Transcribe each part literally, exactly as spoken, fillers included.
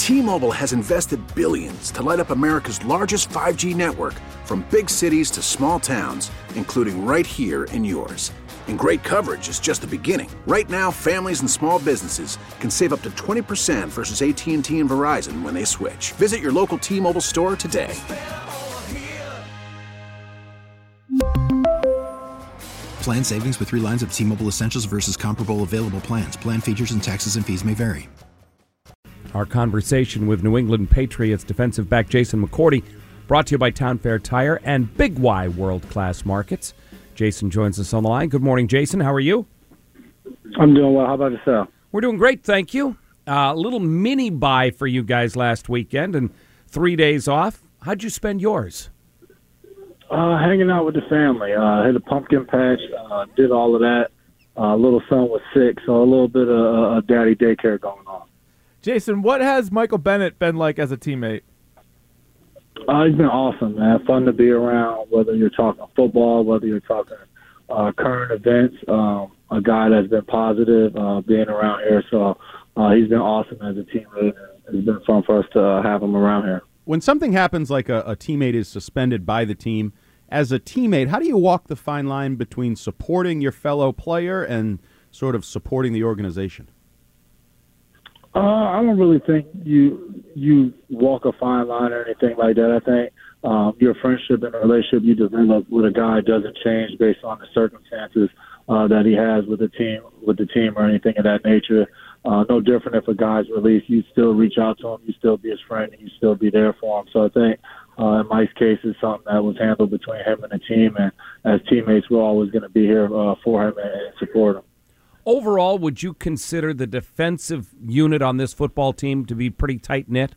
T-Mobile has invested billions to light up America's largest five G network, from big cities to small towns, including right here in yours. And great coverage is just the beginning. Right now, families and small businesses can save up to twenty percent versus A T and T and Verizon when they switch. Visit your local T-Mobile store today. Plan savings with three lines of T-Mobile Essentials versus comparable available plans. Plan features and taxes and fees may vary. Our conversation with New England Patriots defensive back Jason McCourty, brought to you by Town Fair Tire and Big Y World Class Markets. Jason joins us on the line. Good morning, Jason. How are you? I'm doing well. How about yourself? We're doing great, thank you. A uh, little mini bye for you guys last weekend and three days off. How'd you spend yours? Uh, hanging out with the family. Uh, hit a pumpkin patch, uh, did all of that. Uh, little son was sick, so a little bit of uh, daddy daycare going on. Jason, what has Michael Bennett been like as a teammate? Uh, he's been awesome, man. Fun to be around, whether you're talking football, whether you're talking uh, current events. Um, a guy that's been positive uh, being around here, so uh, he's been awesome as a teammate. It's been fun for us to uh, have him around here. When something happens like a, a teammate is suspended by the team, as a teammate, how do you walk the fine line between supporting your fellow player and sort of supporting the organization? Uh, I don't really think you you walk a fine line or anything like that. I think um, your friendship and the relationship you develop with a guy doesn't change based on the circumstances uh, that he has with the team, with the team or anything of that nature. Uh, no different if a guy's released, you still reach out to him, you still be his friend, and you still be there for him. So I think uh, in Mike's case, it's something that was handled between him and the team, and as teammates, we're always going to be here uh, for him and support him. Overall, would you consider the defensive unit on this football team to be pretty tight-knit?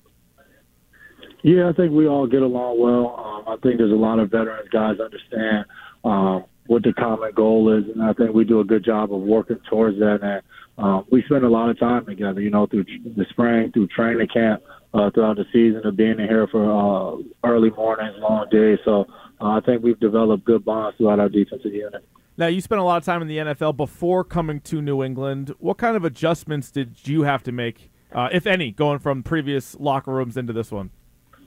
Yeah, I think we all get along well. Um, I think there's a lot of veterans guys understand um, what the common goal is, and I think we do a good job of working towards that. And um, we spend a lot of time together, you know, through the spring, through training camp, uh, throughout the season, of being in here for uh, early mornings, long days. So uh, I think we've developed good bonds throughout our defensive unit. Now, you spent a lot of time in the N F L before coming to New England. What kind of adjustments did you have to make, uh, if any, going from previous locker rooms into this one?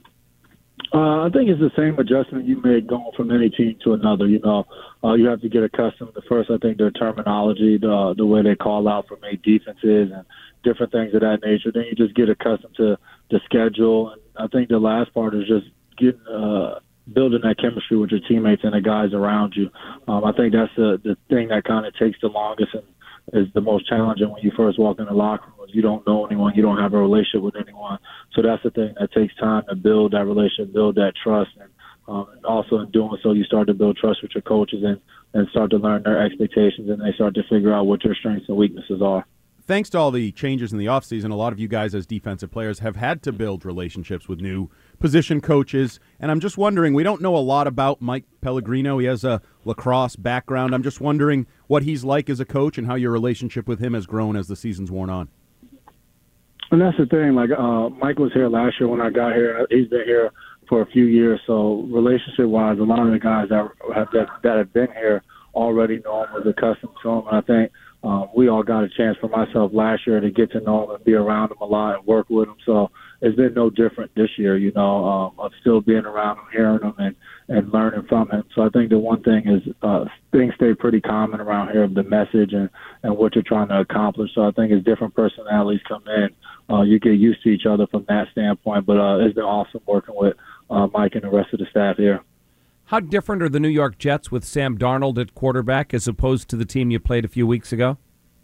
Uh, I think it's the same adjustment you make going from any team to another. You know, uh, you have to get accustomed to first, I think, their terminology, the the way they call out for made defenses and different things of that nature. Then you just get accustomed to the schedule. And I think the last part is just getting uh, building that chemistry with your teammates and the guys around you. Um, I think that's the the thing that kind of takes the longest and is the most challenging when you first walk in the locker room. You don't know anyone, you don't have a relationship with anyone. So that's the thing that takes time to build that relationship, build that trust. And um, also in doing so, you start to build trust with your coaches and, and start to learn their expectations, and they start to figure out what your strengths and weaknesses are. Thanks to all the changes in the offseason, a lot of you guys as defensive players have had to build relationships with new position coaches. And I'm just wondering, we don't know a lot about Mike Pellegrino. He has a lacrosse background. I'm just wondering what he's like as a coach and how your relationship with him has grown as the season's worn on. And that's the thing. Like uh, Mike was here last year when I got here. He's been here for a few years. So relationship-wise, a lot of the guys that have, that, that have been here already know him, was accustomed to him. And I think Um, we all got a chance for myself last year to get to know him and be around him a lot and work with him. So it's been no different this year, you know, um, of still being around him, hearing him, and, and learning from him. So I think the one thing is uh, things stay pretty common around here of the message and, and what you're trying to accomplish. So I think as different personalities come in, uh, you get used to each other from that standpoint. But uh, it's been awesome working with uh, Mike and the rest of the staff here. How different are the New York Jets with Sam Darnold at quarterback as opposed to the team you played a few weeks ago?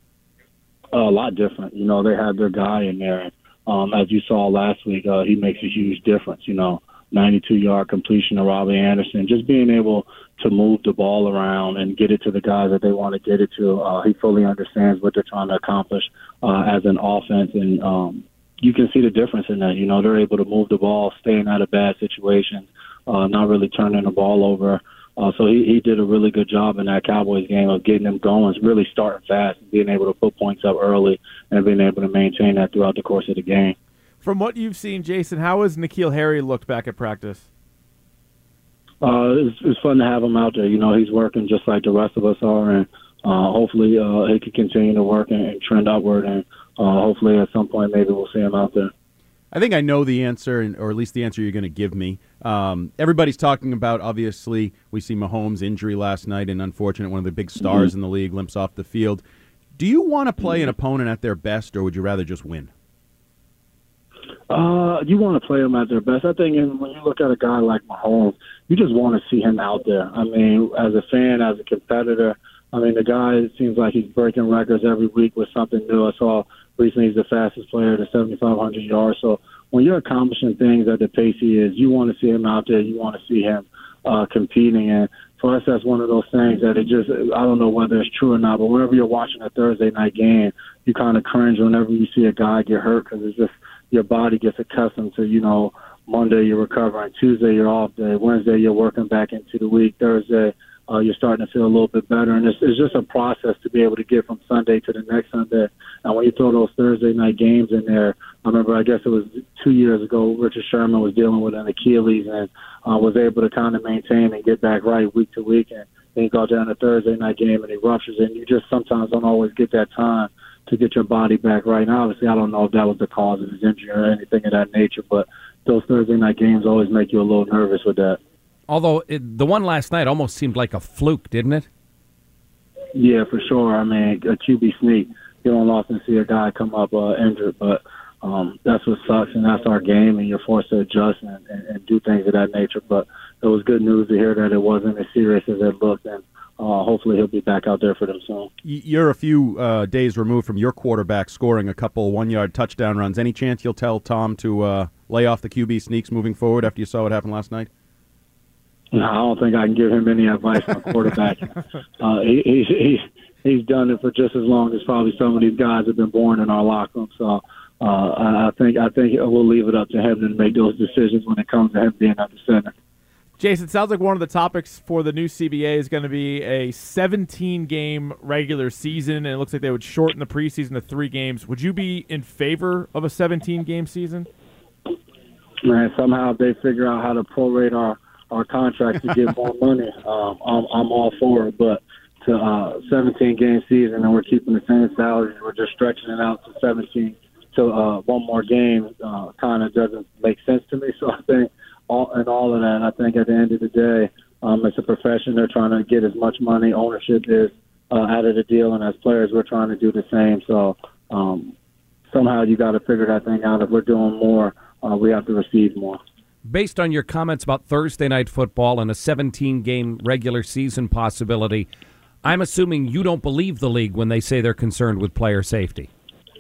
Uh, a lot different. You know, they had their guy in there. Um, as you saw last week, uh, he makes a huge difference. You know, ninety-two-yard completion to Robbie Anderson. Just being able to move the ball around and get it to the guys that they want to get it to. Uh, he fully understands what they're trying to accomplish uh, as an offense, and um, you can see the difference in that. You know, they're able to move the ball, staying out of bad situations, uh, not really turning the ball over. Uh, so he, he did a really good job in that Cowboys game of getting them going, really starting fast, and being able to put points up early and being able to maintain that throughout the course of the game. From what you've seen, Jason, how has N'Keal Harry looked back at practice? Uh, it's, it's fun to have him out there. You know, he's working just like the rest of us are, and uh, hopefully uh, he can continue to work and, and trend upward, and uh, hopefully at some point maybe we'll see him out there. I think I know the answer, or at least the answer you're going to give me. Um, everybody's talking about, obviously, we see Mahomes' injury last night, and unfortunate one of the big stars mm-hmm. in the league limps off the field. Do you want to play an opponent at their best, or would you rather just win? Uh, you want to play them at their best. I think and when you look at a guy like Mahomes, you just want to see him out there. I mean, as a fan, as a competitor, I mean, the guy, it seems like he's breaking records every week with something new. I saw recently he's the fastest player to seventy-five hundred yards. So when you're accomplishing things at the pace he is, you want to see him out there. You want to see him uh, competing. And for us, that's one of those things that it just, I don't know whether it's true or not, but whenever you're watching a Thursday night game, you kind of cringe whenever you see a guy get hurt because it's just your body gets accustomed to, you know, Monday you're recovering, Tuesday you're off day, Wednesday you're working back into the week, Thursday uh, you're starting to feel a little bit better. And it's, it's just a process to be able to get from Sunday to the next Sunday. And when you throw those Thursday night games in there, I remember, I guess it was two years ago, Richard Sherman was dealing with an Achilles and uh, was able to kind of maintain and get back right week to week. And then you go down to Thursday night game and he ruptures it. And you just sometimes don't always get that time to get your body back right. Now, obviously, I don't know if that was the cause of his injury or anything of that nature, but those Thursday night games always make you a little nervous with that. Although it, the one last night almost seemed like a fluke, didn't it? Yeah, for sure. I mean, a Q B sneak. You don't often see a guy come up uh, injured, but um, that's what sucks, and that's our game, and you're forced to adjust and, and, and do things of that nature. But it was good news to hear that it wasn't as serious as it looked, and uh, hopefully he'll be back out there for them soon. You're a few uh, days removed from your quarterback scoring a couple one-yard touchdown runs. Any chance you'll tell Tom to uh, lay off the Q B sneaks moving forward after you saw what happened last night? No, I don't think I can give him any advice on quarterback. uh, he, he, he, he's done it for just as long as probably some of these guys have been born in our locker room. So uh, I think I think we'll leave it up to him to make those decisions when it comes to him being at the center. Jason, it sounds like one of the topics for the new C B A is going to be a seventeen-game regular season, and it looks like they would shorten the preseason to three games. Would you be in favor of a seventeen-game season? Man, somehow if they figure out how to prorate our our contracts to get more money, um, I'm, I'm all for it. But to uh, seventeen-game season, and we're keeping the same salaries, we're just stretching it out to seventeen to uh, one more game, uh, kind of doesn't make sense to me. So I think all and all of that, I think at the end of the day, um, it's a profession. They're trying to get as much money ownership is uh, out of the deal, and as players, we're trying to do the same. So um, somehow you got to figure that thing out. If we're doing more, uh, we have to receive more. Based on your comments about Thursday night football and a seventeen-game regular season possibility, I'm assuming you don't believe the league when they say they're concerned with player safety.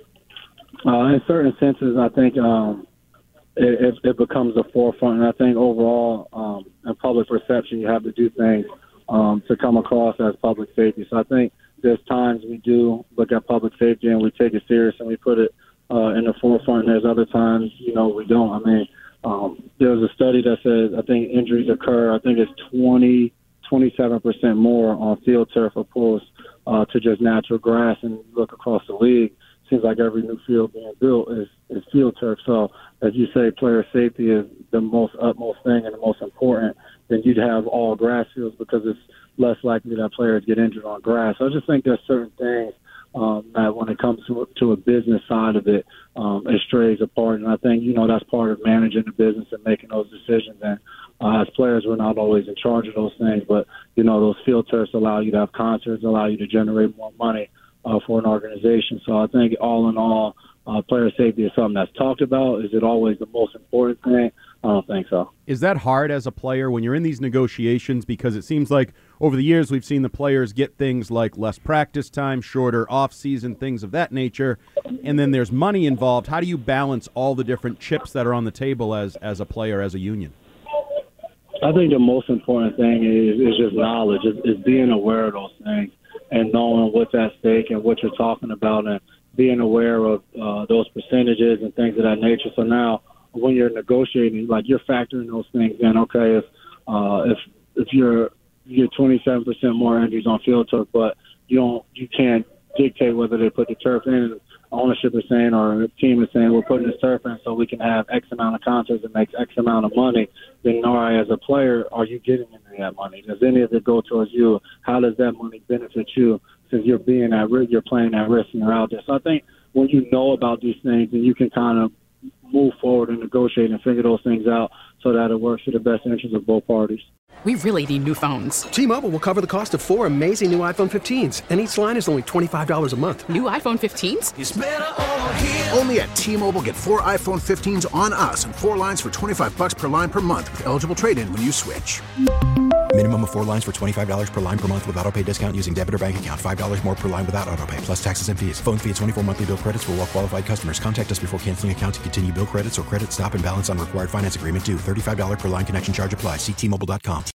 Uh, in certain senses, I think um, it, it becomes a forefront, and I think overall, um, in public perception, you have to do things um, to come across as public safety. So I think there's times we do look at public safety and we take it serious and we put it uh, in the forefront, and there's other times, you know, we don't. I mean, Um, there was a study that says I think injuries occur, I think it's twenty, twenty-seven percent more on field turf opposed uh, to just natural grass. And look across the league, seems like every new field being built is, is field turf. So as you say, player safety is the most utmost thing and the most important. Then you'd have all grass fields because it's less likely that players get injured on grass. So I just think there's certain things Um, that when it comes to, to a business side of it, um, it strays apart. And I think, you know, that's part of managing the business and making those decisions. And uh, as players, we're not always in charge of those things. But, you know, those field turfs allow you to have concerts, allow you to generate more money uh, for an organization. So I think all in all, uh, player safety is something that's talked about. Is it always the most important thing? I don't think so. Is that hard as a player when you're in these negotiations? Because it seems like over the years we've seen the players get things like less practice time, shorter off-season, things of that nature, and then there's money involved. How do you balance all the different chips that are on the table as, as a player, as a union? I think the most important thing is, is just knowledge, is, is being aware of those things and knowing what's at stake and what you're talking about and being aware of uh, those percentages and things of that nature. So now when you're negotiating, like you're factoring those things in. Okay, if uh, if if you're you're twenty-seven percent more injuries on field turf, but you don't you can't dictate whether they put the turf in. Ownership is saying, or the team is saying, we're putting this turf in so we can have X amount of concerts and make X amount of money. Then, all right, as a player, are you getting any of that money? Does any of it go towards you? How does that money benefit you? Since you're being at risk, you're playing at risk, and you're out there. So I think when you know about these things, and you can kind of move forward and negotiate and figure those things out so that it works for the best interests of both parties. We really need new phones. T-Mobile will cover the cost of four amazing new iPhone fifteens, and each line is only twenty-five dollars a month. New iPhone fifteens? It's better over here. Only at T-Mobile, get four iPhone fifteens on us and four lines for twenty-five bucks per line per month with eligible trade-in when you switch. Minimum of four lines for twenty-five dollars per line per month with autopay discount using debit or bank account. five dollars more per line without autopay, plus taxes and fees. Phone fee at twenty-four monthly bill credits for well-qualified customers. Contact us before canceling account to continue bill credits or credit stop and balance on required finance agreement due. thirty-five dollars per line connection charge applies. See T Mobile dot com.